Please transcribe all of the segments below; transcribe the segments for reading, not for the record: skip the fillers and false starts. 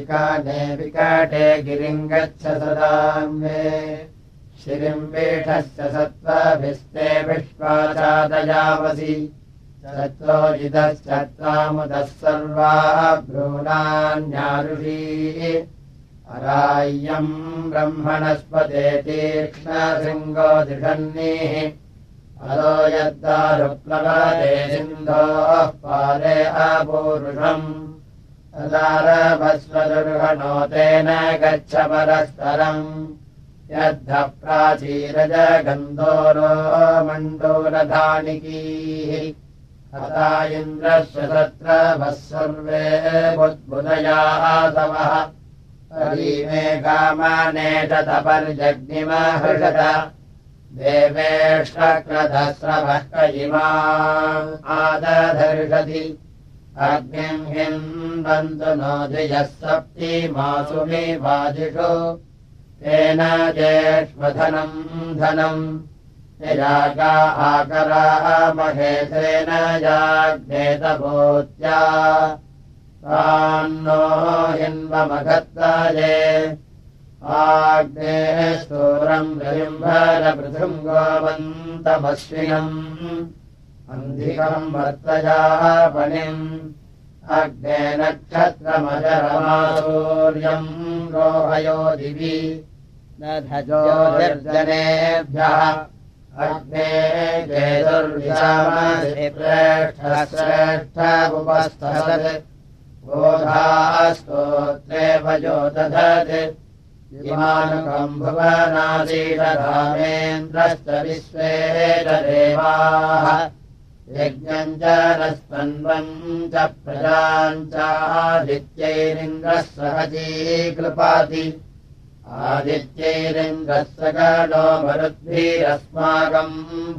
विकाने विकाटे गिरिम् गच्छ सदाम्ये श्रियम्पीठस्य सत्त्वाभिस्ते विश्वाचादयावसि सत्त्वोजितश्च त्वामुदः सर्वाः भ्रूणान्यारुषीः अराय्यम् ब्रह्मणस्पते तीक्ष्णशृङ्गो दिषन्निः अलो यद्दारुप्लवते सिन्धोः पारे अपूरुषम् तदारभस्वदुर्गणो तेन गच्छ परस्परम् यद्धः प्राचीरजगन्धोरो मण्डूरधानिकीः हता इन्द्रस्य सत्रभः सर्वे बुद्बुधयासवः हरिमे कामानेशतपर्जग्निमहृषत देवेष्टक्रधस्रवः कयिमा आदधर्षति अग्निम् हिन्वन्तु नो धियः सप्तिमासु मे वाजिषु तेन जेष्वधनम् धनम् यजागा आकराः महेशेन याज्ञेतभूत्या तान्नो हिन्वमघत्ताये आग्नेः स्तूरम् रविम्भरपृथुम् गोमन्तमश्विनम् अन्धिकम् वर्तयापनिम् अग्ने नक्षत्रमजरमासूर्यम् रोहयो दिवि दधजोर्जनेभ्यः अग्ने केतुर्विशामसि प्रेष्ठश्रेष्ठ उपस्थसत् बोधास्तोत्रे वजो दधत् इमानुकम् भुवनासीषरामेन्द्रश्च विश्वे च देवाः यज्ञम् च नस्पन्वम् च प्रजाम् चादित्यैरिन्द्रः सहजीक्लृपाति आदित्यैरिन्द्रः सकलो मरुद्भिरस्माकम्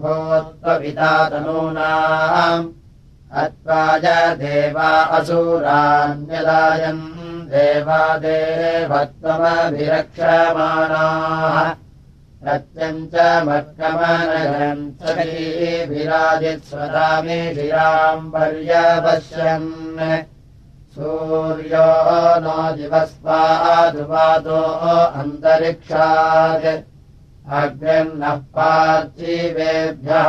भूत्वपितातनूनाम् अत्वाज देवा असुरान्यदायम् देवादेवत्वमभिरक्षमाणाः सत्यम् च मत्कमनगम् सखीभिराजित्स्वदामिषिराम् पर्यपश्यन् सूर्यो नो दिवस्वादुपातो अन्तरिक्षात् अग्निर्नः पार्थिवेभ्यः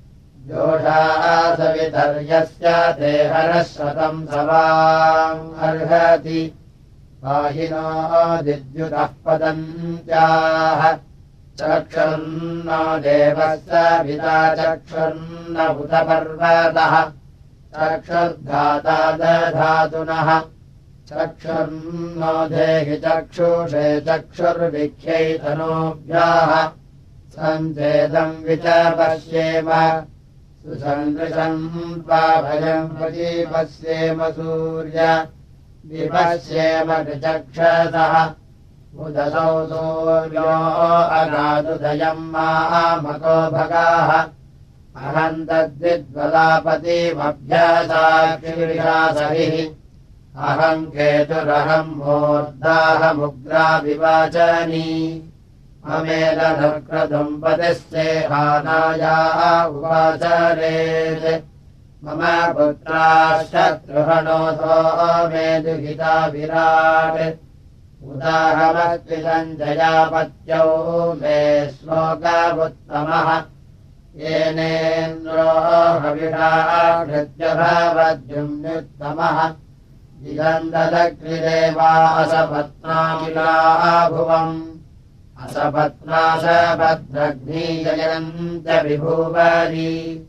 जोषासवितर्यस्य देहरः शतम् सवाम् अर्हति पाहिनो दिद्युतः पतन्त्याः चक्षुर्नो देवस्य पिता चक्षुर्न भूतपर्वतः चक्षुर्धाता दधातुनः चक्षुर्नो देहि चक्षुषे चक्षुर्विख्यैतनोभ्याः सञ्चेदम् विचपश्येम सुसन्दृशम् त्वाभयम् प्रदीपस्येम सूर्य विपश्येम चक्षसः उदसौ सूर्यो अगादुदयम् मामको भगाः अहम् तद्विद्वलापतिमभ्यसाक्षिविशासहिः अहम् केतुरहम् मूर्धाहमुग्राविवाचनी अमेलनक्रदुम्पतिस्तेहानायाः उवाचरेत् मम पुत्राः शत्रुहणोऽसो मे दुहिता विराट् उदाहमस्त्रिसञ्जयापत्यौ मे श्लोकमुत्तमः येनेन्द्रो हविषा हृद्यभवद्युम्नुत्तमः जिगन्धदग्निदेवा असपत्नामिलाः भुवम् असपत्नासपद्रग्नीययन्त विभूवरी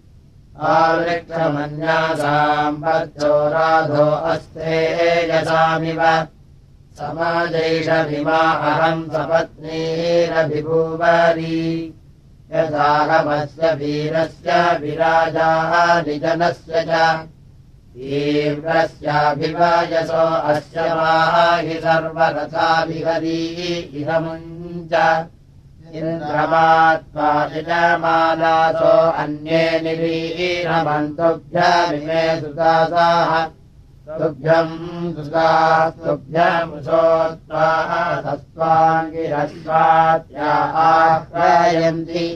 आवृक्षमन्यासाम् पत्यो राधो अस्ते यसामिव समाजैषभिमा अहम् सपत्नीरभिभूवरी यदाहमस्य वीरस्य विराजाः निजनस्य च तीव्रस्याभिवायसो अस्य माहि सर्वरथाभिहरी इह मुञ्च इन्द्रमात्मा यजमानासो अन्ये निरीरमन्तुभ्यमिमे सुदासाः तुभ्यम् सुदास्तुभ्यमुषोत्वा तस्त्वाङ्गिरस्वात्या आह्वयन्ति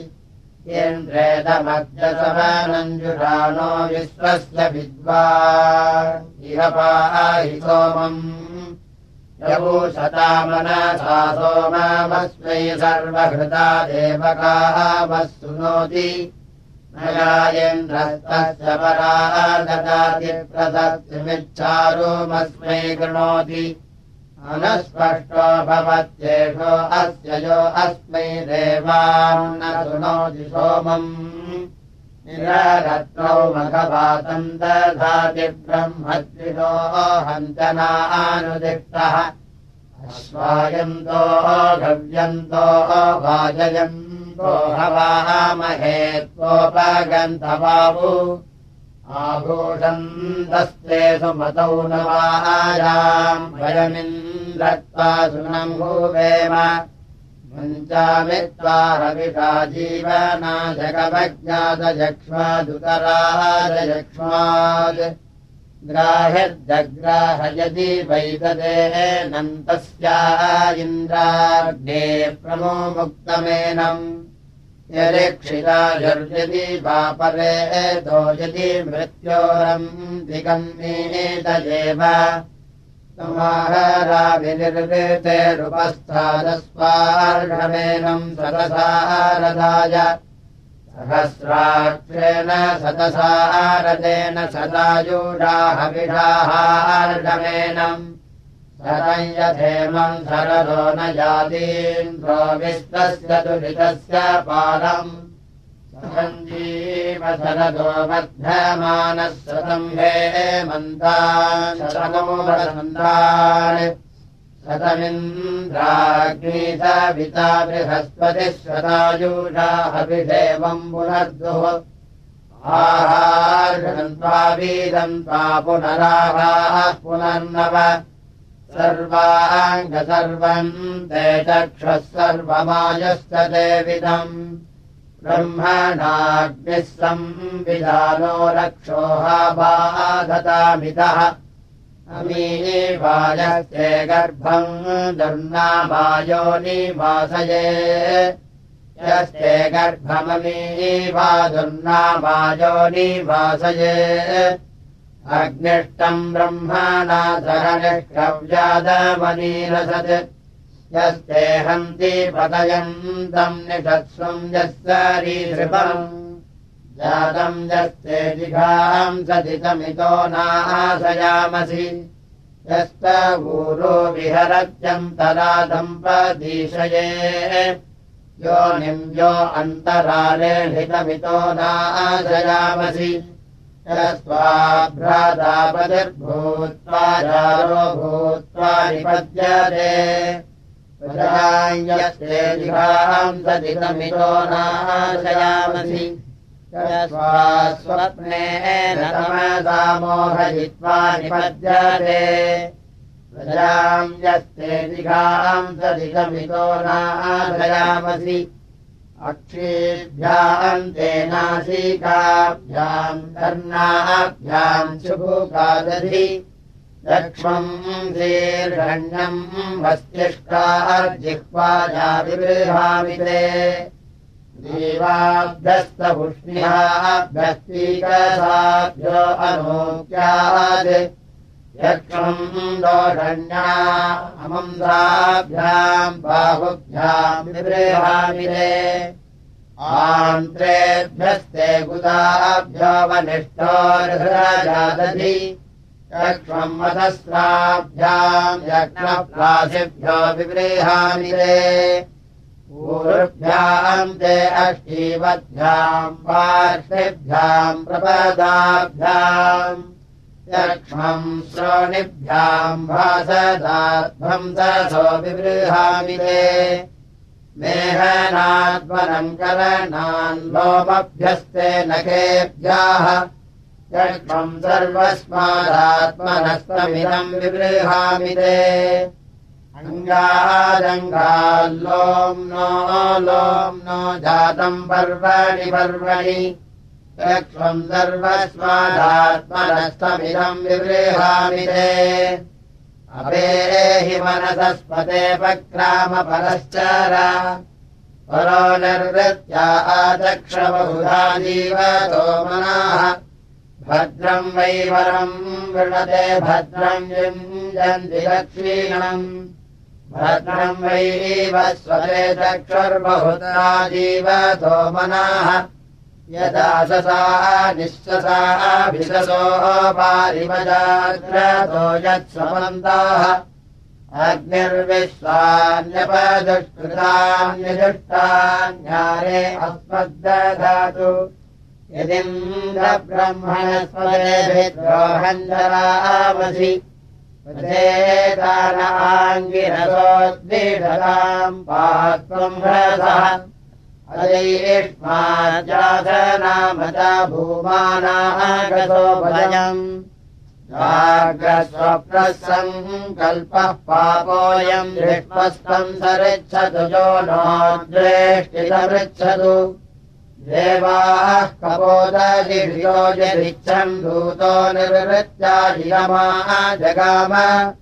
इन्द्रेदमग्रसवनञ्जुषाणो विश्वस्य विद्वान् इह पाहि सोमम् यवूषतामनसा सोममस्मै सर्वहृता देवकामः सुनोति नयायेन्द्रस्तस्य पराः ददाति प्रदत्तिमिच्छारोमस्मै कृणोति अनस्पष्टो भवत्येषो अस्य यो अस्मै देवान् न शृणोति सोमम् निररत्रौ मघवातम् दधाति ब्रह्मद्विषो हन्तनानुदिष्टः अश्वायन्तो गव्यन्तो वाजयन्तो हवामहे त्वोपगन्धवावु आभूषन्तस्ते सुमतौ नवायाम् वयमिन्द्रत्वा सुनम् भूवेम मञ्चामित्वा हविषा जीवनाशकमज्ञातयक्ष्मादुतराजयक्ष्माद् ग्राह्यद्ग्राहयति वैददेनन्तस्या इन्द्राग्ने प्रमो मुक्तमेनम् यदीक्षितायुर्यदि वापरे दोयति मृत्योरम् दिगन्मीतजेव समाहराविनिर्वृतेरुपस्थादस्वार्षमेनम् सतसारदाय सहस्राक्षेण सतसारदेन सदायुषा हविषाहार्षमेनम् शरयथेमम् शरदो न यातीन्द्रो विश्वस्य दुरितस्य पालम् सञ्जीव शरदो वर्धमानः शतम् हेमन्तान् शतमोऽवसन्तान् शतमिन्द्राग्नी सविता बृहस्पतिः शतायुषा हविषेवम् पुनर्दुः आहार्षन्त्वा वीदन्त्वा पुनराहाः पुनर्नव सर्वाङ्ग सर्वम् ते चक्षुः सर्वमायश्च देविदम् ब्रह्मणाग्निः संविधानो रक्षोहा बाधतामितः अमीवायस्ते गर्भम् दुर्नामायो निवासये यस्ते गर्भममीवा दुर्नामायो निवासये अग्निष्टम् ब्रह्मणा सहनिष्ठव्यादमनीरसत् यस्ते हन्ति पतयन्तम् निषत्स्वम् यस्सरीसृपम् जातम् यस्ते जिघाम् सदितमितो नाशयामसि यस्तवूरो विहरत्यम् तदा दम्पदीशये योनिम् यो अन्तराले हितमितो नाशयामसि यस्त्वाभ्रातापतिर्भूत्वा जारो भूत्वा निपद्यते यस्ते जिघाम् सदितमितो नाशयामसि स्वप्नेन तमसा मोहयित्वा निपद्यते प्रजाम् यस्ते जिघाम् सदितमितो नाशयामसि अक्षीभ्याम् तेनासिकाभ्याम् कर्णाभ्याम् शुभुकादधि लक्ष्मम् शीर्षण्यम् मस्तिष्कार्जिह्वाया विबृहामि ते देवाभ्यस्तपुष्ण्याभ्यस्तीकसाभ्यो अनूक्याद् यक्ष्मम् दोषण्या अमंसाभ्याम् बाहुभ्याम् विबृहामि ते आन्त्रेभ्यस्ते गुदाभ्यो वनिष्ठोर्हृजादधि यक्ष्मम् वसस्राभ्याम् यज्ञप्रासिभ्यो विबृहामि ते ऊर्भ्याम् ते अष्टीवद्भ्याम् पार्श्वेभ्याम् प्रपदाभ्याम् यक्ष्मम् श्रोणिभ्याम् भासदाध्वम् सरसो विबृहामि ते मेहनाद्वनम् करणान् लोमभ्यस्ते नखेभ्यः यक्ष्मम् सर्वस्मादात्मनस्तमिदम् विबृहामि ते अङ्गादङ्गाल्लोम्नो लोम्नो जातम् पर्वणि पर्वणि यक्ष्मम् सर्वस्मादात्मनस्तमिदम् विबृहामि ते अपेहि मनसस्पते पक्रामपरश्चर परो निर्वृत्या आचक्ष बहुधा जीवतो मनाः भद्र भद्रम् वै वरम् वृणते भद्रम् युञ्जन्ति दक्षिणम् भद्रम् वै वस्वते चक्षुर्बहुधा जीवतो मनाः यदाशसा निःशसाभिशसो पारिवजाग्रतो यत्समन्ताः अग्निर्विश्वान्यपदुष्कृतान्यजुष्टान्यारे अस्मद्दधातु यदिन्द्रब्रह्मणस्पदेभिद्रोहञ्जरामसि पचेतानाङ्गिरसोद्दीढताम् पात्वम् ह्रसः अजैष्माजातनामता भूमानागतो भयम् जाग्रस्वप्रसङ्कल्पः पापोऽयम् दृष्टस्त्वम् सरिच्छतु जो नो द्वेष्टितमृच्छतु देवाः कपोदजिर्यो यदिच्छन् दूतो निर्वृत्याधिगमाः जगाम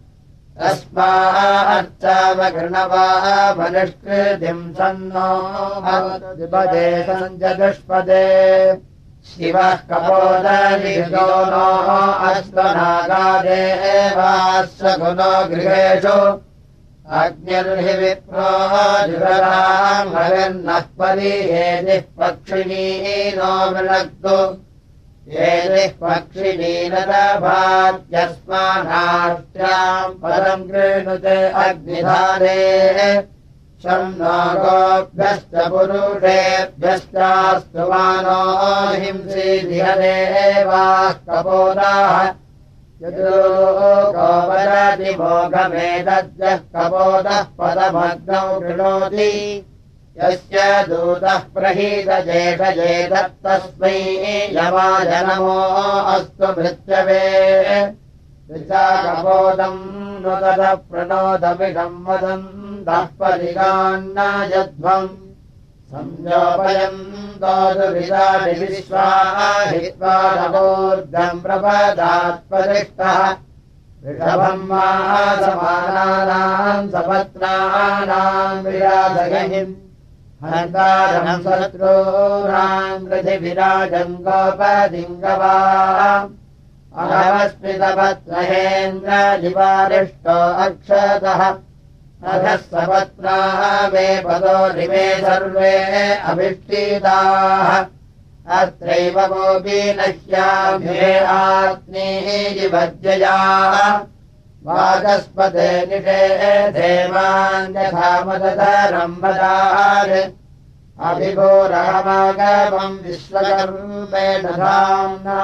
तस्मार्चामगृणवाः मनुष्कृतिम् सन्नो भवतु द्विपदे सञ्जदुष्पदे शिवः कपोदजिर्यो नो अश्वनागादेवाश्वगुणो गृहेषु अग्निर्हि विप्रो जुगराम् हविर्नः परिहेदिः पक्षिणी नो वृणक्तु येदिः पक्षिणी न दभात्यस्मानाष्ट्याम् पदम् गृह्णुते अग्निधारे शम् नो गोभ्यश्च पुरुषेभ्यश्चास्तु मानो हिंसी धियदेवाः कपोदाः यतो वदति मोघमेतद्यः कपोदः पदमग्नौ कृणोति यस्य दूतः प्रहीतजेषजेतत्तस्मै यमाजनमो अस्तु मृत्यवे ऋचा कपोदम् नुतः प्रणोदमिषम् वदन्तः परिगान्न यध्वम् संयोपयन्तोदुरिदानि विश्वाहित्वा नवोर्धम् प्रपदात्परिष्टः ऋषभम् मासमानानाम् सपत्नानाम् विराजगहिम् हन्तारम् शत्रूणाम् पृथिविराजम् गोपदिङ्गवा अहवस्मितपत्रहेन्द्रजिवारिष्टो अक्षतः अधः सपत्नाः मे पदो निमे सर्वे अभिष्टिताः अत्रैव गोपी नश्याभ्ये आत्मीः जिवज्जयाः वाचस्पते निषेधेमान्यथा मदधरम् वदार अभिभूरहमागमम् विश्वकर्मेण धाम्ना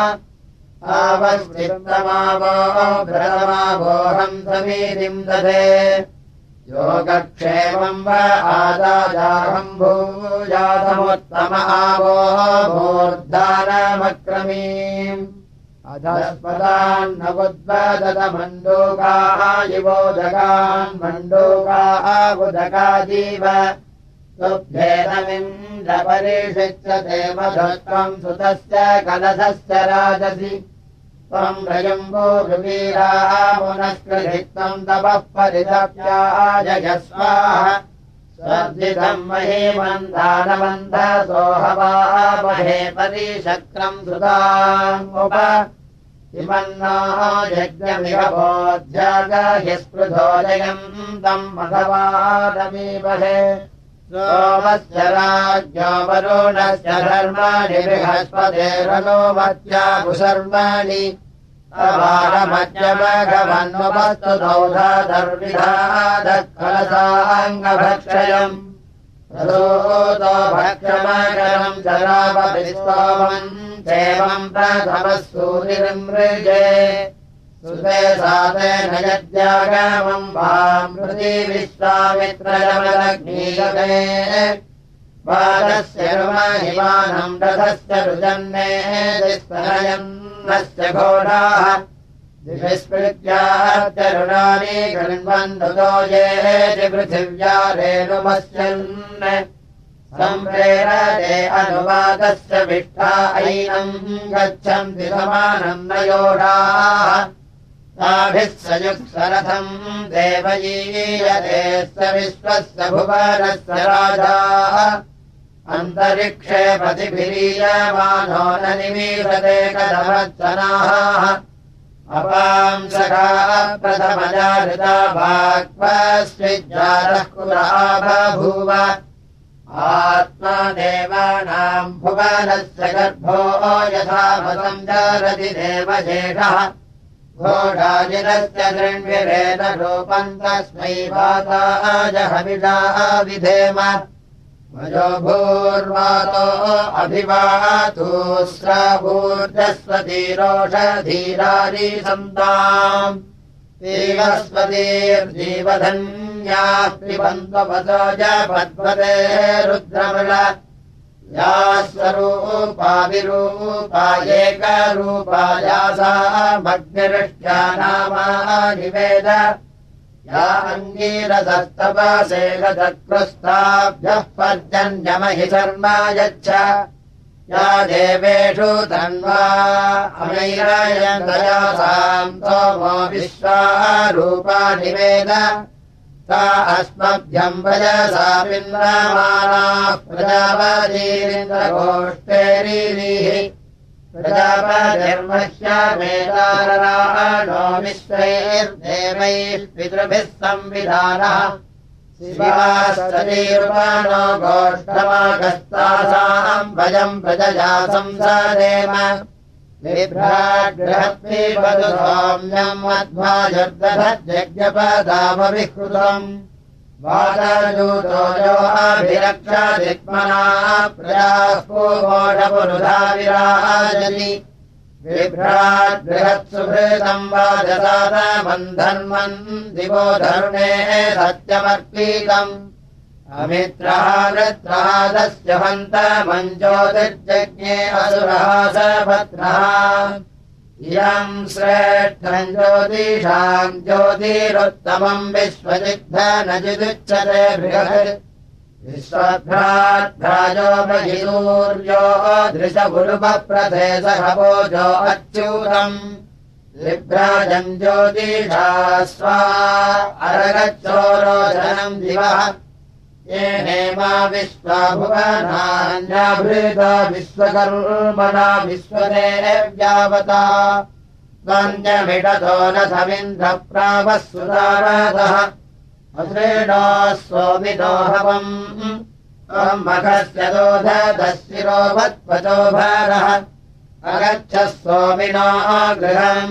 आवस्तित्तमावो भ्रतमावोऽहम् समीतिम् दधे योगक्षेमम् व आदाजाहम् भूयातमुत्तम आवो मूर्धानमक्रमीम् अधस्पदान्नवुद्वदत मण्डूकाः युवोदकान् मण्डूकाः उदकादीव तुभ्येनमिन्द्रपरिषिच्यते मधुत्वम् सुतस्य कलशस्य राजसि त्वम् रजम्बोरुवीराः पुनस्कृधित्वम् तपः परितप्याजयस्वाः स्वर्धितम् महीमन्दानमन्धसोऽहवामहे परिशक्रम् सुतामुप इमन्नो यज्ञमिह बोध्यागह्यस्पृधोदयम् तम् मघवादमीमहे सोमस्य राज्ञो वरुणस्य धर्माणि बृहस्पतेरनुमत्या कुशर्माणि अवारमध्यमघवन्वस्तु दौधादर्विधादः कलसाङ्गभक्षयम् प्रसूतो भक्षमकरम् चरावपिस्तोमम् चैवम् प्रथमः सूरिर्मृजे सुते सातेन यद्यागमम् वाम् हृदि विश्वामित्रयमलग्नीयते वादस्य रुमहिमानम् रथस्य रुजन्नेस्तनयन्नस्य घोडाः दिविस्मृत्यात्यरुणानि गृह्णन्धुतो येति पृथिव्या रेणुमस्यन् सम्प्रेरते अनुवादस्य विष्ठा ऐनम् गच्छन्ति समानम् नयोडाः ताभिः सयुक्सरथम् देवयीयते स विश्वस्य भुवनस्य राजाः अन्तरिक्षे प्रतिभिरीयमानो न निमीषते कथमत्सनाः अपांसका प्रथमजा ऋता भाग्वस्विज्जातः कुलः बभूव आत्मदेवानाम् भुवनस्य गर्भो यथा संजारति देवशेषः घोषाजिनस्य दृण्विरेण रूपम् तस्मै वाताजहविषा विधेम मयो भूर्वातो अभिवातु स्रावूर्जस्वतीरोषधीरारीसन्ताम् देवस्वतीर्जीवधन्याः पिबन्त्वपदो जपद्वते रुद्रमृळ या स्वरूपा विरूपा एकरूपा यासामग्निरिष्ट्या नामानि वेद या अङ्गीरसस्तपासे गतकृस्ताभ्यः पर्जन्यमहि शर्मा यच्छ या देवेषु तन्वा अमैरायन्दयासाम् सोमो विश्वारूपा निवेद सा अस्मभ्यम् वयसा विन्द्रमाणाः प्रजापतीरिन्द्रगोष्ठेरीः प्रजापतिर्मह्यमेतारराणो विश्वैर्देवैः पितृभिः संविधानः शिवास्ततीर्वाणो गोष्ठमागस्तासाम् वयम् प्रजया संसारेम बिभ्राड्बृहत्पिबतु सौम्यम् मध्वाजुर्दधज्जज्ञपदामविकृतम् वादजूतो यो अभिरक्षादिक्मनाः प्रजाः पूमोषपुरुधा विराजति बिभ्राड्बृहत्सुभृतम् वाजसादमन्धन्वन् दिवो धरुणे सत्यमर्पीतम् अमित्रः वृत्रः हन्तमञ्ज्योतिर्जज्ञे असुरः सभद्रः इयम् श्रेष्ठम् ज्योतिषाम् ज्योतिरुत्तमम् विश्वजिद्धनजिदुच्यते बृहत् विश्वभ्राभ्राजो महीसूर्यो दृशगुरुपप्रथे सहभोजो अच्युतम् लिभ्राजम् ज्योतिषा स्वा अरगच्चोरोचनम् दिवः येनेमा विश्वभुवनान्याभृता विश्वकर्मणा विश्वदेव्यावता त्वन्यमिडतो न समिन्द्रप्रावः सुतावतः अश्रेणो सोमिनो हवम् मखस्य दोधदशिरो वत्पचो भारः अगच्छ सोमिनो गृहम्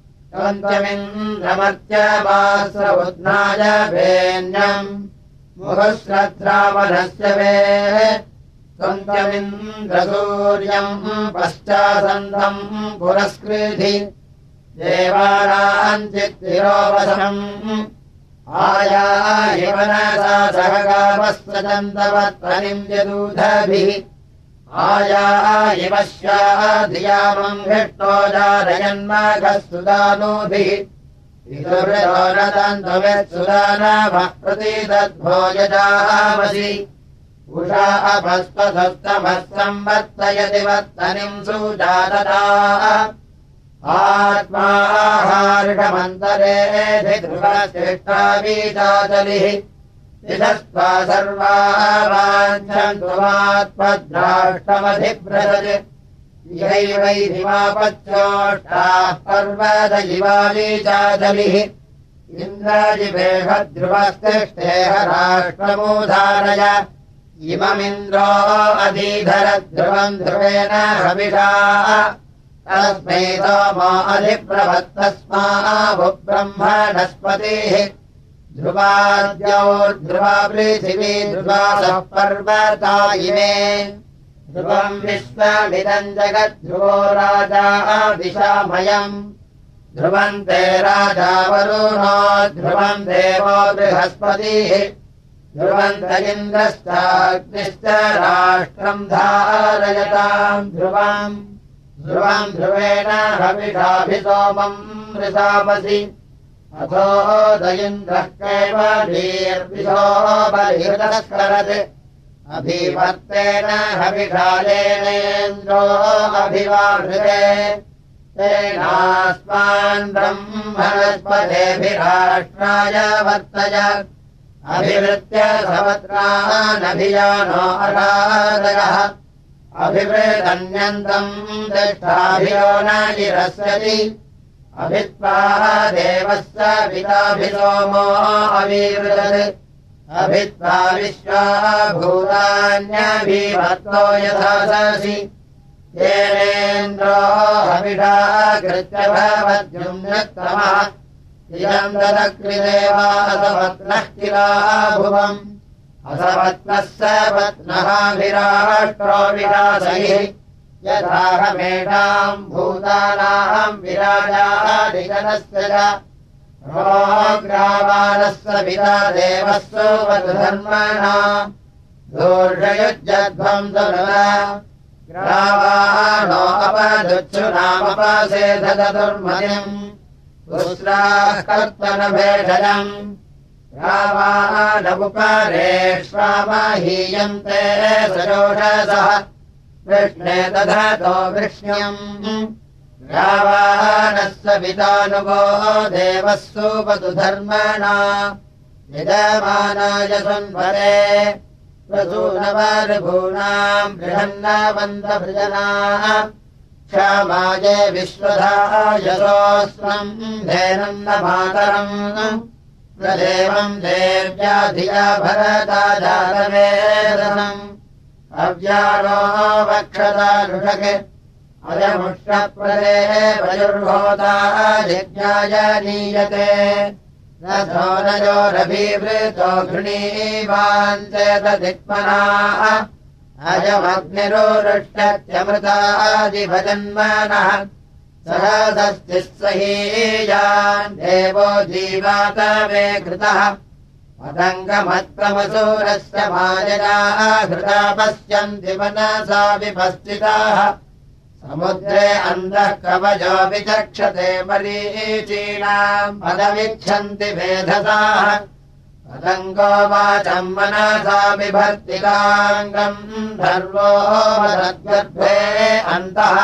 त्वन्त्यमिन्द्रमर्त्यमास्र वेन्यम् मुहुश्रद्रावणस्य वे त्वन्त्यमिन्द्रसूर्यम् पश्चासन्दम् पुरस्कृधि देवानाम् चित्तिरोपशम् आयाहिवनसा सहगावस्वचन्दवत्वनिम् यदूधभिः आयाहिवश्या धियामम् हृष्टो जारयन्माघः सुदानोभिः इदुर्योनतन्तुमित्सुदानभः प्रतीतद्भोजजामसि उषा अपस्पधस्तमः संवर्तयति वर्तनिम् सुजातता आत्माहार्षमन्तरेऽधिध्रुवश्रेष्ठावीचाचलिः दिशस्त्वा सर्वा वाञ्छन्तु मात्मद्राष्टमधिभ्रजत् यैवैरिमापच्योष्टाः पर्वत इवालीचाचलिः इन्द्राजिवेहध्रुवस्तिष्ठेह राष्ट्रमूधारय इममिन्द्रो अधीधरध्रुवम् ध्रुवेण हविषा तस्मै सोमो अधिप्रभत्तस्मावुब्रह्मणस्पतिः ध्रुवाद्योर्ध्रुवा पृथिवी ध्रुवासः पर्वता इमे ध्रुवम् विश्वमिदम् जगद्ध्रुवो राजा दिशामयम् ध्रुवन्ते राजा वरुणो ध्रुवम् देवो बृहस्पतिः ध्रुवन्त इन्द्रश्चाग्निश्च राष्ट्रम् धारयताम् ध्रुवम् ध्रुवम् ध्रुवेण हविषाभिसोमम् मृषामसि अथोदयिन्द्रः कैवलीर्विशो बलिहृतस्करत् अभिवर्तेन हविषालेनेन्द्रो अभिवाहृते तेनास्मान् ब्रह्मणस्पतेभिराष्ट्राय वर्तय अभिवृत्य सवत्रानभियानो अरादयः अभिवृतन्यन्तम् दष्टाभियो न जिरस्यति अभित्वा देवस्य पिताभिसोमो अविवृदत् अभित्वा विश्वा भूतान्यभिभक्तो यथा ससि येनेन्द्रो हविषा कृत्य भवद्युम्नत्तमः इदम् ददकृदेवा असवत्नः किला भुवम् असवत्नः स पत्नः विराष्ट्रो विरासैः यथाहमेषाम् भूतानाम् विराजादिगणस्य च रोग्रावानस्य पिता देवस्सु वधुधर्मणा दूर्षयुज्जध्वम् तनुना ग्रावाणो अपदुच्छुनामपसेधदुर्मतिम् पुस्राः कर्तनभेषजम् ग्रावाणमुपरेष्वामहीयन्ते सरोषसः कृष्णे दधतो वृष्ण्यम् ग्रावाणस्य पितानुगो देवस्सु वधुधर्मणा यजमानाय सुन्वरे प्रसूनवर्भूणाम् बृहन्नवन्तभृजनाः क्षमाये विश्वधायसोऽस्मम् धेनम् न मातरम् प्रदेवम् देव्या धिया भरता जातवेदनम् अव्यारो वक्षता लुषके अयमुष्टप्रदे वयुर्भोता यज्ञाय नीयते रथो नयोरभिवृतो घृणीवाञ्चेतदिक्मनाः अयमग्निरोरुष्टत्यमृतादिभजन्मनः सहसस्तिः सहीयान् देवो जीवात मे कृतः पतङ्गमत्कमसूरस्य मायया हृदा पश्यन्ति मनसा विपस्थिताः समुद्रे अन्धः कवचो विचक्षते मरीचीनाम् पदमिच्छन्ति भेदसाः पतङ्गो वाचम् मनसा बिभर्तिकाङ्गम् धर्वो मदद्गर्भे अन्तः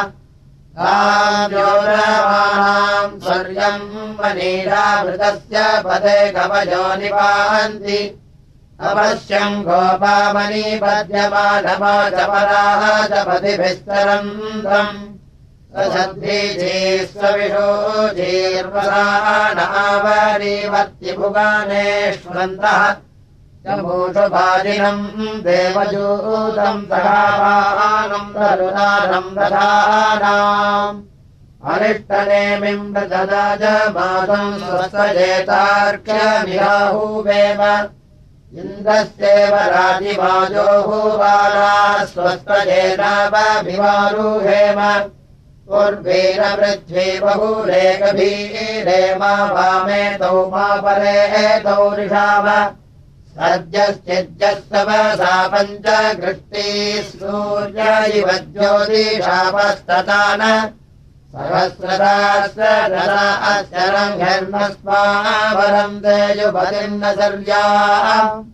काव्योरमाणाम् स्वर्यम् मनीरावृतस्य पदे कवचो निपान्ति अवश्यम् गोपामनीपद्यमानमाचपराः च पतिभिस्तरन्तम् सशद्भिजीस्वविशोजीर्वसाणावरीवर्तिभुगानेष्वन्तः जम्बूषुभाजिनम् देवजूतम् सहापानम् तरुणारम् दधानाम् अनिष्टनेमिम् प्रददाजमातम् स्वस्वजेतार्क्यमिहाहुवेव इन्द्रस्येव राजिवाजो हुवाना स्वस्वजेनावभिवारुहेम उर्वीरपृथ्वी बहुरेकभीरेमा वामे तौ मा परे तौ ऋषाव सद्यश्चिद्यस्तवसा पञ्चघृष्टिः सूर्य इव ज्योतिषापस्ततान सहस्रदास्रदरा अश्चरङ्घर्मस्मावरम् तेजुपतिर्न सर्याः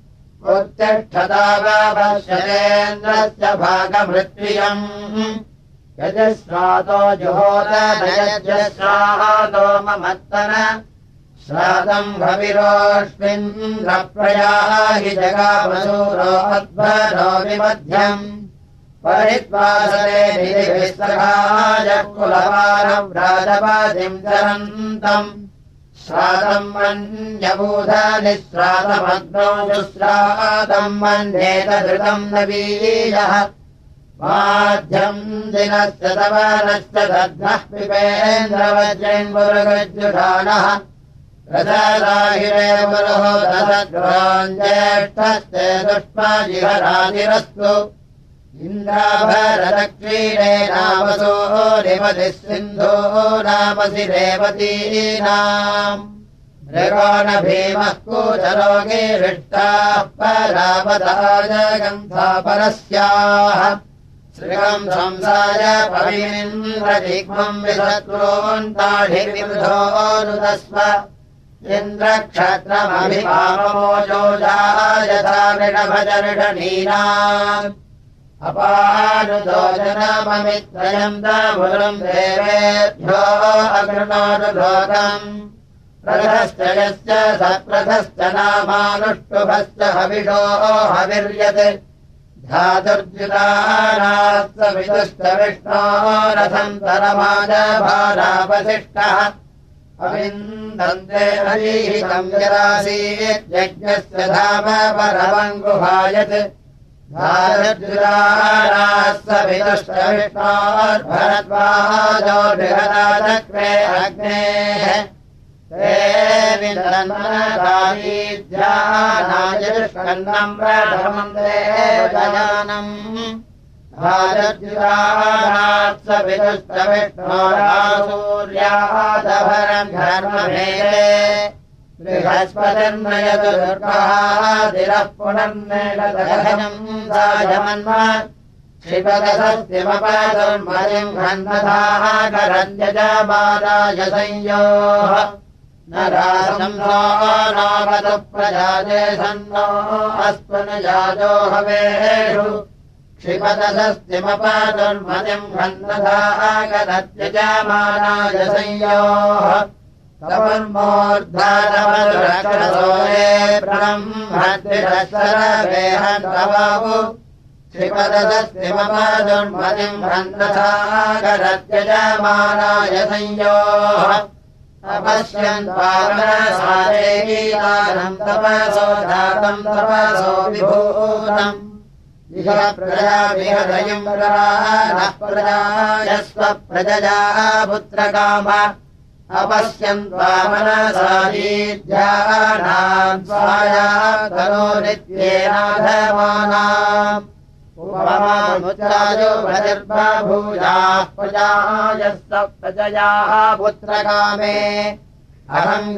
उत्तिष्ठतावपश्यतेन्द्रस्य भागमृत्वियम् यजस्रातो जुहोत नयजस्रातो ममत्तन श्रातम् भविरोऽस्मिन्द्रप्रयाहि जगामसूरो अध्वरो विमध्यम् परित्वासरे निधिभिस्तराय कुलवारम् राजपतिम् चरन्तम् श्रातम् मन्यबूधनिःश्रातमग्नौ जुश्रातम् मन्येतधृतम् नवीयः माध्यम् दिनस्य तवनश्च दध्नः पिबेन्द्रवज्रेन्मुरुगज्जुषाणः रथराहिरे मुरुः दशग्राञ्ज्येष्ठस्ते दुष्माजिहरातिरस्तु इन्द्राभरदक्षिणे नामसो निपतिः सिन्धो नामसि रेवतीनाम् मृगो न भीमः कूचरोगिरिष्टाः परावताजगन्धा परस्याः श्रियम् संसाय पविन्द्रजिह्मम् विशत्रून्ताढिविवृधोऽनुदस्व इन्द्रक्षत्रमभिपामोजोजा यथा नृषभजर्षणीनाम् अपानुदोजनममित्रयम् दमुरम् देवेभ्यो अगृणोतु लोकम् प्रथश्च यश्च सप्रथश्च नामानुष्टुभश्च हविषो हविर्यत् धातुर्जुतानाश्च विदुश्च विष्णोरथन्तरमाजभारावशिष्टः अविन्दन्ते अजीहितम् यदासीत् यज्ञस्य धाम परमङ्गुहायत् धातुर्जुतानाश्च विदुश्च विष्णोर्भरद्वाजो बृहदाचक्रे अग्नेः ते विन्दन्मनायीध्यानायुष्कन्नम् प्रथमम् देवयानम् धातुर्जुतानाश्च विदुश्च विष्णोरासूर्यादभरम् धर्ममेले बृहस्पतिर्नयतु दुर्गः दिरः पुनर्नेलदघनम् सायमन्म क्षिपदसस्तिमपदुर्मदिम् घन्नधाः करञ्जमादाय संयोः न रासंसो नावतु प्रजाते सन्नो अस्त्वनुजातो हवेषु क्षिपदसस्तिमपदुर्मदिम् घन्नधाः करञ्जमादाय संयोः तमुर्मूर्धातमधुरक्षसोरे ब्रह्मद्विरसरवेहन्तवहु क्षिपदसस्तिमपदुर्मदिम् घन्नधाकरत्यजमानाय संयोः अपश्यन्त्वामनसारेगीतानम् तपसो जातम् तपसो विभूतम् इह प्रजाभिहदयम् नः प्रजायस्व प्रजया पुत्रकाम अपश्यन्त्वामनसारीध्यानाम् स्वाया तनो नित्येनाधमानाम् उपमामुच्चायो भजिर्बभूयाः प्रजायस्व प्रजयाः पुत्रकामे अहम्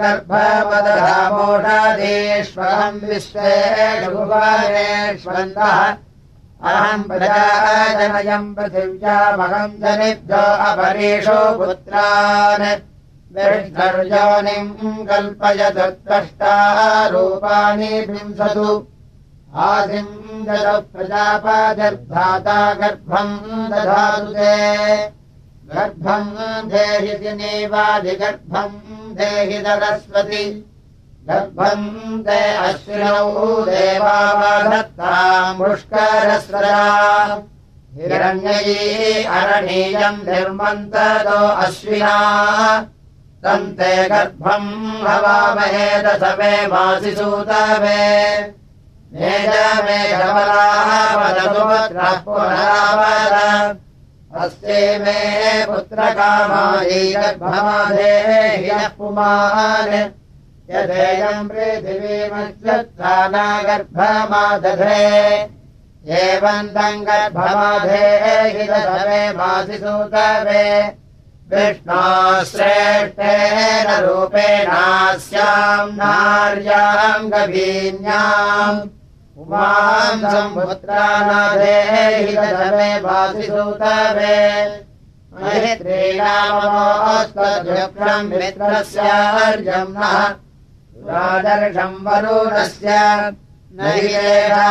गर्भपदधामोषधीष्वहम् विश्वेषु भुवनेष्वन्तः अहम् प्रजाजनयम् पृथिव्यामहम् जनिभ्यो अपरेषु पुत्रान् विष्णुर्योनिम् कल्पयतु त्वष्टा रूपाणि विंशतु आसिम् ददौ प्रजापतिर्धाता गर्भम् दधातु ते गर्भम् देहि दिनेवादिगर्भम् देहि सरस्वति गर्भम् ते अश्विनौ देवावधत्ताम् पुष्करस्रजा हिरण्ययी अरणीयम् निर्मन्ततो अश्विना तन्ते गर्भम् हवामहे दशमे मासि सूतवे मेघमेघवलाः वदतु पुत्रः पुनरावद अस्ते मे पुत्रकामायै गर्भमाधेहि पुमान् यदेयम् पृथिवीमश्वत्थाना गर्भमादधे एवम् तम् गर्भमाधेहि दशमे मासि सूतवे विष्णोश्रेष्ठेन रूपेणास्याम् नार्याम् गभीन्याम् उमाम् सम्पुत्रानाधेहि दशमे मासि सूतवे महित्रीणामोऽस्त्वद्युक्तम् मित्रस्यार्यम् नः राजर्षम् वरुणस्य न हि एषा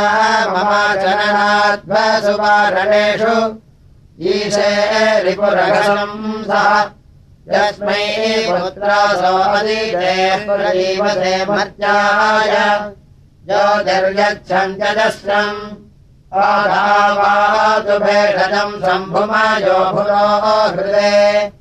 ममाचरणाध्वसुवारणेषु ईशे रिपुरघसम् सः यस्मै पुत्रासो अदितेः प्रजीवसे मर्त्याय ज्योतिर्यच्छम् चजस्रम् आधावातु भेषजम् सम्भुमयो भुरो हृदे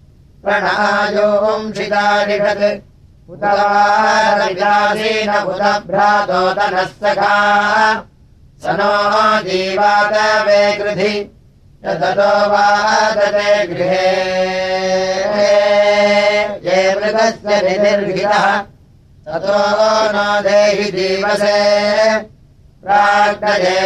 प्रणायोंशितारिषत् उतवारविदासीन उतभ्रातो तनः सखा स नो जीवातवे कृधि ततो वादते गृहे ये मृगस्य निधिर्हितः ततो न देहि जीवसे प्राग्नये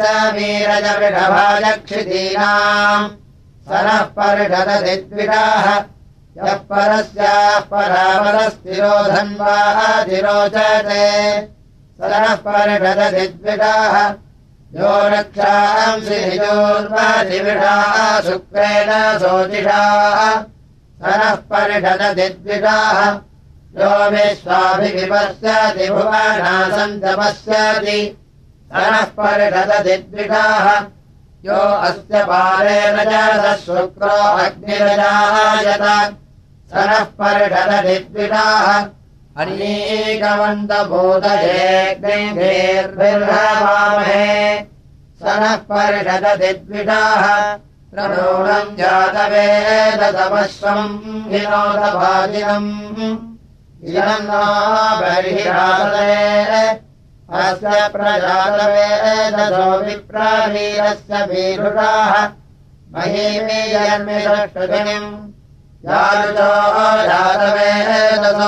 वाचमीरजवृषभाजक्षितीनाम् सरः पर्षदति द्विषाः यः परस्याः परावरस्थिरो धन्वाधिरोचते सरः पर्षदति द्विषाः यो रक्षांसि निजोर्वाधिविषाः शुक्रेण सोतिषाः सरः पर्षदति द्विषाः यो विश्वाभिविपश्यति भुवनासञ्चपश्यति सरः पर्षदति द्विषाः यो अस्य पारेण च शुक्रो अग्निरजायत सरः पर्षदति द्विषाः अनीकवन्तभूतयेऽग्निर्भिर्हवामहे सनः परिषदति द्विषाः प्रणूनम् जातवेदसमश्वम् विनोदभाजिनम् इदम् नो बर्हिरासते अस्य प्रजातवेदसो विप्रावीरस्य वीरुषाः महीमीयन्मिषुषुनिम् यारुचो जातवेदसो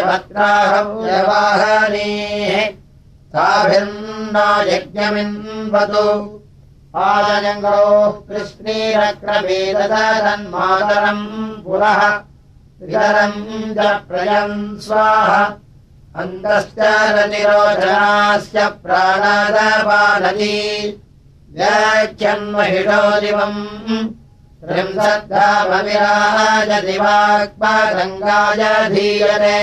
देवत्राहव्यवाहनीः साभिर्नो यज्ञमिन्वतु आजयङ्गोः कृष्णीरक्रवीदधन्मातरम् पुरः त्रिकरम् च प्रयम् स्वाहा अन्तश्च रतिरोचनास्य प्राणादपानदी व्याख्यन्महिषो दिवम् त्रिंशद्धामविराजति वाक्पतङ्गाय धीयते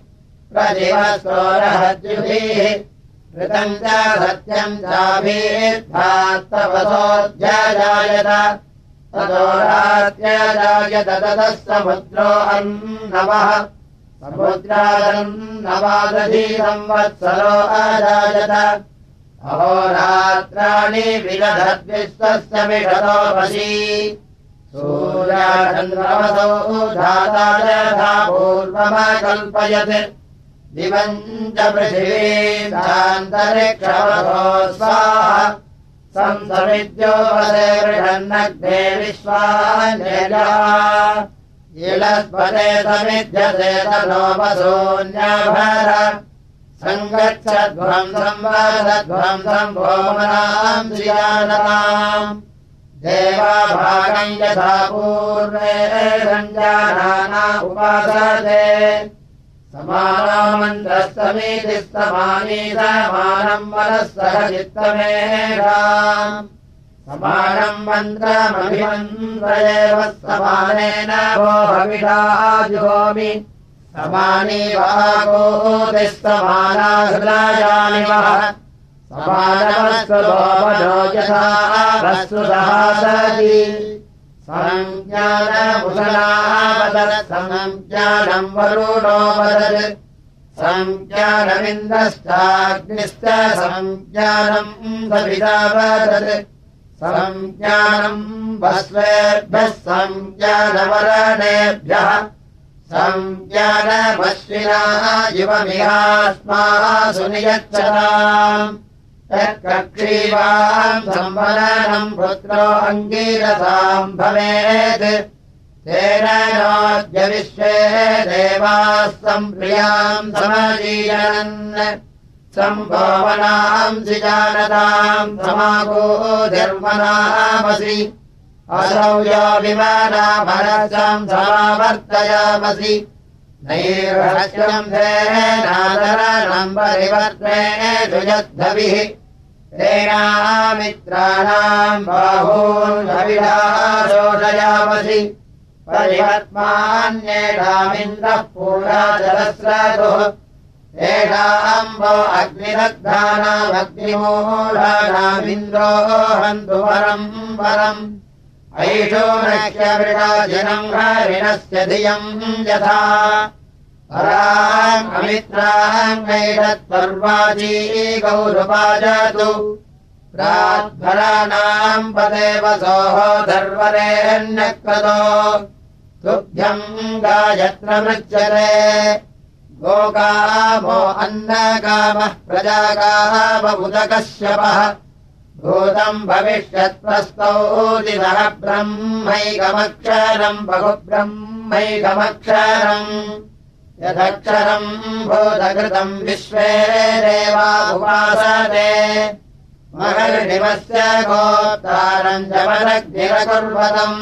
प्रदिवस्रोरहद्युभिः ऋतम् च सत्यम् चाभिर्भात्तपसोऽध्यजायत ततो रात्यजायत ततः समुद्रो अन्नवः समुद्रादन्नवादधी संवत्सरो अजायत अहोरात्राणि विदधद्विश्वस्य विषतोपशी सूर्याचन्द्रमसौ धाता यथा पूर्वमकल्पयत् दिवम् च पृथिवीम् चान्तरिक्षमसो स्वाहा संसमिद्योपदे बृहन्नग्ने विश्वान्यजः इलस्पदे समिध्यसे तनोपसून्यभर सङ्गच्छध्वम् संवदध्वम् सम्भोमनाम् श्रियानताम् देवाभागम् यथा पूर्वे सञ्जानाना उपासते समानामन्त्रस्तमीतिः समानी समानम् मनः सह चित्तमेषाम् समानम् मन्त्रमभिमन्त्रयेव समानेन भो हविषा जुहोमि समानी वागोतिः समाना हृदयानि वः समानमस्तु भोमनो यथा वस्तु सहासति संज्ञानमुसलावदत् संज्ञानम् वरुणोपदत् संज्ञानमिन्द्रश्चाग्निश्च संज्ञानम् सवितावदत् संज्ञानम् वस्वेभ्यः संज्ञानवरणेभ्यः संज्ञानमश्विना युवमिहास्मासु नियच्छताम् तत्कक्षीवाम् संवदनम् पुत्रो अङ्गीरसाम् भवेत् तेन नोऽद्य विश्वे देवाः सम्प्रियाम् समजीयन् सम्भोवनाम् जानताम् समागोधिर्मनामसि असौ यो विमानामरसम् समावर्तयामसि नैर्हस्यम् धेनादरणम् परिवर्तेषु यद्धभिः तेनामित्राणाम् बाहून् हविषाशोषयामसि परिवर्त्मान्येषामिन्द्रः पूर्णाचलस्रतुः तेषाम्बो अग्निदग्धानामग्निमूढानामिन्द्रो हन्तु परम् परम् ऐषो नक्ष्यवृणाजिनम् हरिणस्य धियम् यथा पराम् अमित्राम् नैषत्पर्वाची गौरुपाजतु प्राध्वराणाम् पदेवसोः धर्वरेण्यक्रतो तुभ्यम् गायत्र मृच्यते गोकामो अन्नकामः प्रजाकामबुधकश्यपः भूतम् भविष्यत्प्रस्तौतिसः ब्रह्मैकमक्षरम् बहुब्रह्मैकमक्षरम् यदक्षरम् भूतकृतम् विश्वे देवा उपासते महर्षिवस्य गोप्तारम् जमदग्निरकुर्वतम्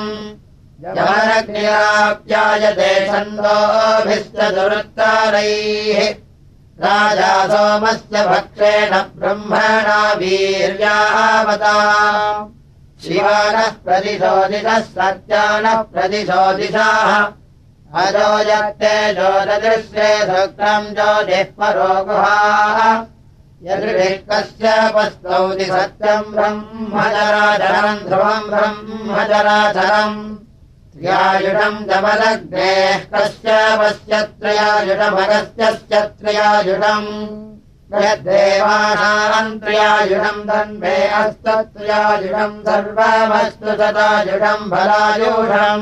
जमदग्निराप्यायते छन्दोभिश्च दुरुत्तरैः राजा सोमस्य भक्षेण ब्रह्मणा वीर्यावता शिवानः प्रतिशोदितः सत्यानः प्रतिशोदिताः अजो यत्ते ज्योतिदृश्ये शुक्रम् ज्योतिः परो गुहाः यदृकस्य पस्तौति सत्यम् ब्रह्मचराचरम् ध्रुवम् ब्रह्मचराचरम् त्र्यायुषम् जमदग्नेः कश्यपस्य त्रयायुषमगस्त्यस्य त्रयायुषम् यद्देवानाम् त्रयायुषम् धन्वे अस्तत्रयायुषम् सर्वमस्तु तदायुषम् फलायुषम्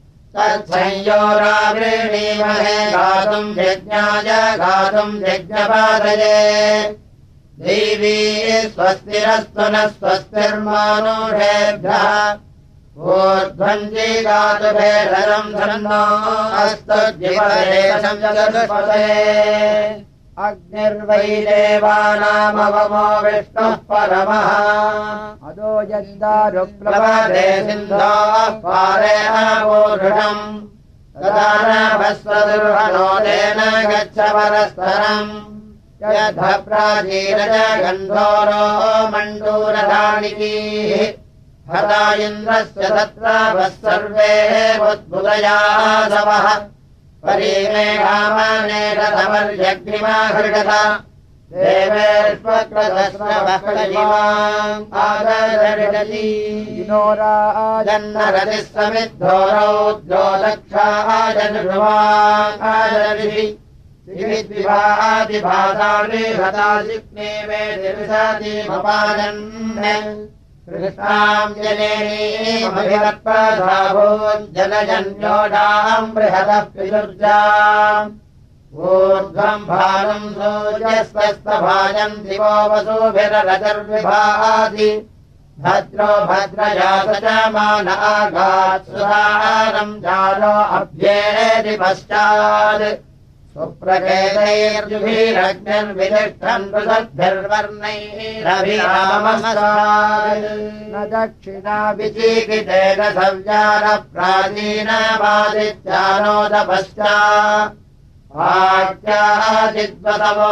तत्संयोरावृणीमहे गातुम् यज्ञाय गातुम् यज्ञपादये देवी स्वस्तिरस्तु नः स्वस्तिर्मानुषेभ्यः ऊर्ध्वञ्जी गातु भेषजम् धन्नो अस्तु जिवरे अग्निर्वै देवानामवमो विष्णुः परमः अदो यन्दारुप्लवदे सिन्धोः पारे अपूरुषम् तदा नभस्वदुर्हनो तेन गच्छ परस्तरम् यद्ध प्राचीरज गन्धोरो मण्डूरधानिकीः हता इन्द्रस्य तत्र वः सर्वे बुद्बुदयासवः परीमे कामनेकतमर्यग्निमाहृषत देवेष्वक्रदस्रवक्लिमाम् आदर्शति नोराजन्नरतिः समिद्धो रौद्रो दक्षाजनुषुवाम् आदर्शि विभादिभासामि हतासिग्ने मे दिविषादिमपाजन् कृष्णाम् जनेनीमभिवत्पधाभून् जनजन्योडाम् बृहतः पितुर्जाम् ऊर्ध्वम् भानुम् सूर्यस्तस्तभाजम् दिवो वसुभिररजर्विभाति भद्रो भद्रजात च मान आगात् सुरारम् जालो अभ्येति पश्चात् सुप्रकेतैर्जुभिरग्निर्विदिष्टन् पृथग्भिर्वर्णैरभिराममस्तात् न दक्षिणा विचीकितेन सव्यानप्राचीनमादित्यानोदपश्चा आज्ञादिद्वतमो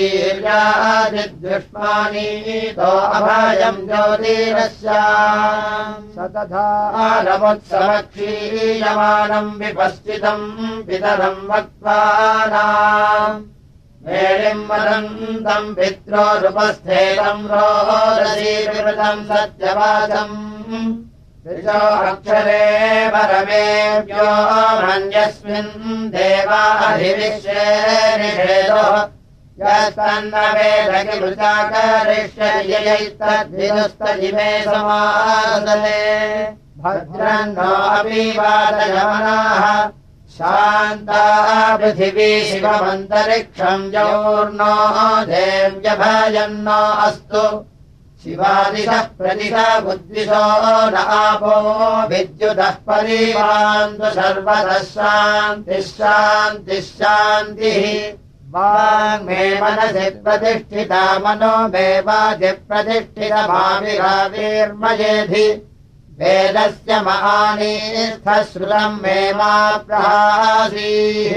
धीर्यादिद्युष्मानीतो अभयम् ज्योतिरस्याम् स तथा आरमुत्समक्षीयमानम् विपश्चितम् पितरम् वक्त्वानाम् वेणिम् वदन्तम् पित्रोरुपस्थेतम् रोदसीविवृतम् सत्यवाचम् ऋषो अक्षरे परमेभ्यो मन्यस्मिन् देवाधिविश्वे निषेदो यस्तन्न वेद किमृचा करिष्यति यैस्तद्विदुस्तजिमे समासते भद्रन्नो अपि वातयमनाः शान्ताः पृथिवी शिवमन्तरिक्षम् जौर्नो देव्यभयन्नो अस्तु शिवादिशः प्रतिशा बुद्धिशो न आपो विद्युतः परिवान्तु सर्वतः शान्तिः शान्तिः शान्तिः वाङ्मे मनसि प्रतिष्ठिता मनो मे वाचि प्रतिष्ठितमाविराविर्मयेधि वेदस्य महानीस्थश्रुतम् मे मा प्रहासीः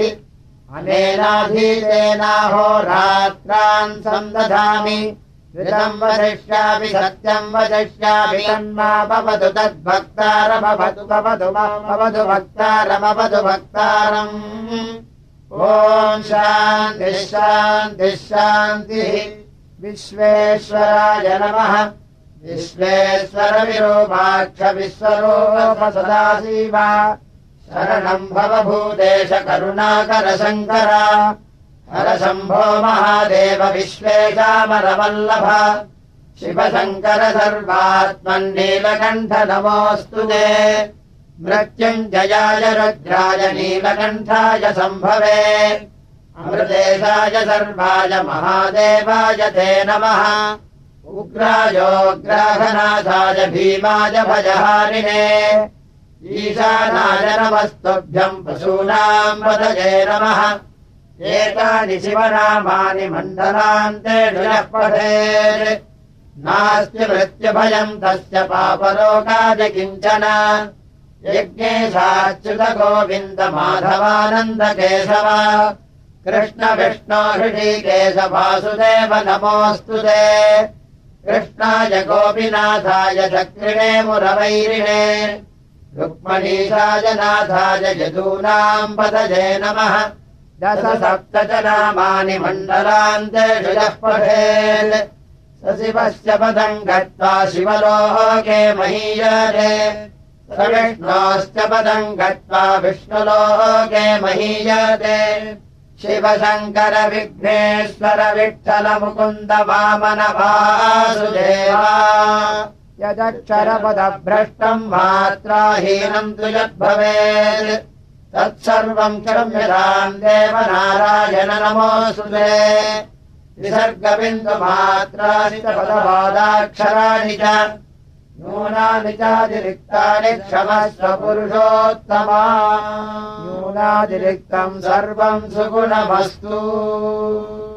अनेनाधीतेनाहोरात्रान् सन्दधामि ऋतम् वदिष्यामि सत्यम् वदिष्यामि तन्मा भवतु तद्भक्तारमभवतु भवतु भक्तारमभवतु भक्तारम् ॐ शान्तिः शान्तिः शान्तिः विश्वेश्वराय नमः विश्वेश्वर विरूपाक्ष विश्वरूप सदाशिव शरणम् भव भूतेश करुणाकर शङ्कर हर शम्भो महादेव विश्वेशामरवल्लभ शिव शङ्कर सर्वात्मन्नीलकण्ठ नमोऽस्तु ते मृत्युञ्जयाय रुद्राय नीलकण्ठाय सम्भवे अमृतेशाय सर्वाय महादेवाय ते नमः उग्रायोग्राघनाथाय भीमाय भजहारिणे ईशानाय नमस्तुभ्यम् पशूनाम् पतये नमः एतानि शिवनामानि मण्डलान्तेषु यः पठेत् नास्ति मृत्युभयम् तस्य पापलोकाय किञ्चन यज्ञेशाच्युत गोविन्द माधवानन्द केशव कृष्ण विष्णो हृषीकेश वासुदेव नमोऽस्तु ते कृष्णाय गोपीनाथाय चक्रिणे मुरवैरिणे रुक्मणीशाय नाथाय यदूनाम् पतये नमः दश सप्त च नामानि मण्डलान्तेषु यः पठेत् स शिवस्य पदम् गत्वा शिवलोके महीयते विष्णोश्च पदम् गत्वा विष्णुलोके महीयते शिवशङ्कर विघ्नेश्वर विठ्ठल मुकुन्द वामन वासुदेवा यदक्षरपदभ्रष्टम् मात्राहीनम् तु यद्भवेत् तत्सर्वम् क्षम्यताम् देव नारायण नमोऽस्तुते विसर्गबिन्दुमात्राणि च पदपादाक्षराणि च न्यूनानि चातिरिक्तानि क्षमस्व पुरुषोत्तमा न्यूनातिरिक्तम् सर्वम् सुगुणमस्तु।